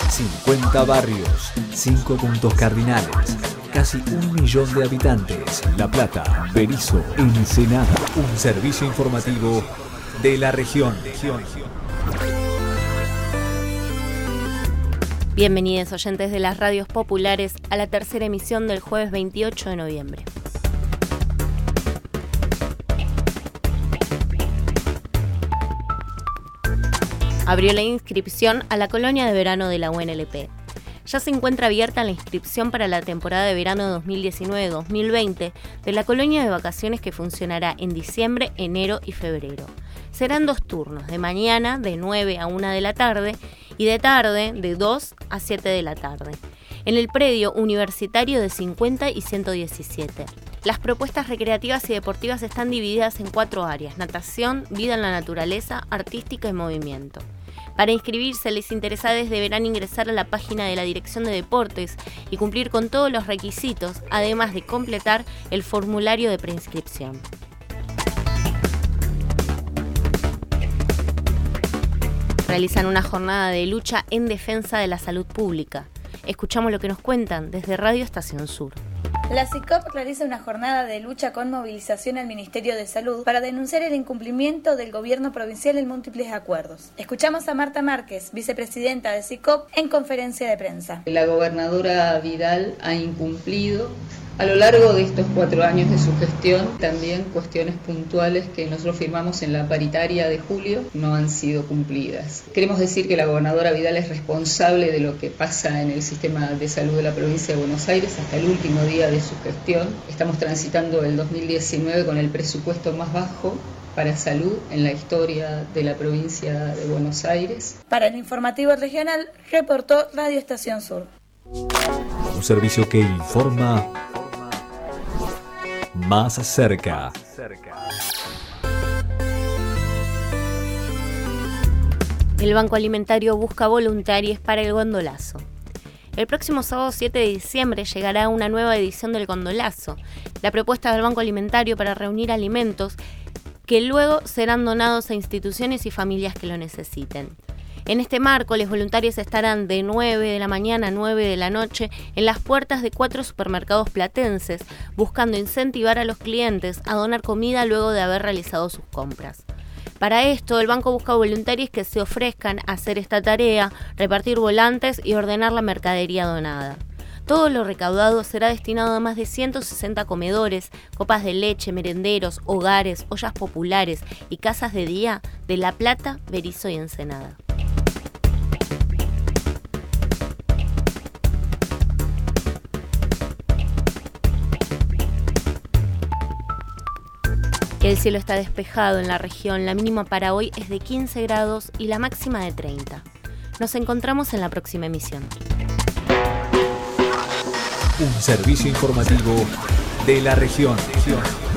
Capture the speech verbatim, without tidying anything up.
cincuenta barrios, cinco puntos cardinales, casi un millón de habitantes. La Plata, Berisso, Ensenada. Un servicio informativo de la región. Bienvenidos oyentes de las radios populares a la tercera emisión del jueves veintiocho de noviembre. Abrió la inscripción a la colonia de verano de la U N L P. Ya se encuentra abierta la inscripción para la temporada de verano dos mil diecinueve dos mil veinte de la colonia de vacaciones que funcionará en diciembre, enero y febrero. Serán dos turnos, de mañana de nueve a una de la tarde y de tarde de dos a siete de la tarde, en el predio universitario de cincuenta y ciento diecisiete. Las propuestas recreativas y deportivas están divididas en cuatro áreas: natación, vida en la naturaleza, artística y movimiento. Para inscribirse, los interesados deberán ingresar a la página de la Dirección de Deportes y cumplir con todos los requisitos, además de completar el formulario de preinscripción. Realizan una jornada de lucha en defensa de la salud pública. Escuchamos lo que nos cuentan desde Radio Estación Sur. La SICOP realiza una jornada de lucha con movilización al Ministerio de Salud para denunciar el incumplimiento del gobierno provincial en múltiples acuerdos. Escuchamos a Marta Márquez, vicepresidenta de SICOP, en conferencia de prensa. La gobernadora Vidal ha incumplido a lo largo de estos cuatro años de su gestión. También cuestiones puntuales que nosotros firmamos en la paritaria de julio no han sido cumplidas. Queremos decir que la gobernadora Vidal es responsable de lo que pasa en el sistema de salud de la provincia de Buenos Aires hasta el último día de su gestión. Estamos transitando el dos mil diecinueve con el presupuesto más bajo para salud en la historia de la provincia de Buenos Aires. Para el informativo regional, reportó Radio Estación Sur. Un servicio que informa más cerca. El Banco Alimentario busca voluntarios para el gondolazo. El próximo sábado siete de diciembre llegará una nueva edición del gondolazo, la propuesta del Banco Alimentario para reunir alimentos que luego serán donados a instituciones y familias que lo necesiten. En este marco, los voluntarios estarán de nueve de la mañana a nueve de la noche en las puertas de cuatro supermercados platenses, buscando incentivar a los clientes a donar comida luego de haber realizado sus compras. Para esto, el banco busca voluntarios que se ofrezcan a hacer esta tarea, repartir volantes y ordenar la mercadería donada. Todo lo recaudado será destinado a más de ciento sesenta comedores, copas de leche, merenderos, hogares, ollas populares y casas de día de La Plata, Berisso y Ensenada. El cielo está despejado en la región, la mínima para hoy es de quince grados y la máxima de treinta. Nos encontramos en la próxima emisión. Un servicio informativo de la región.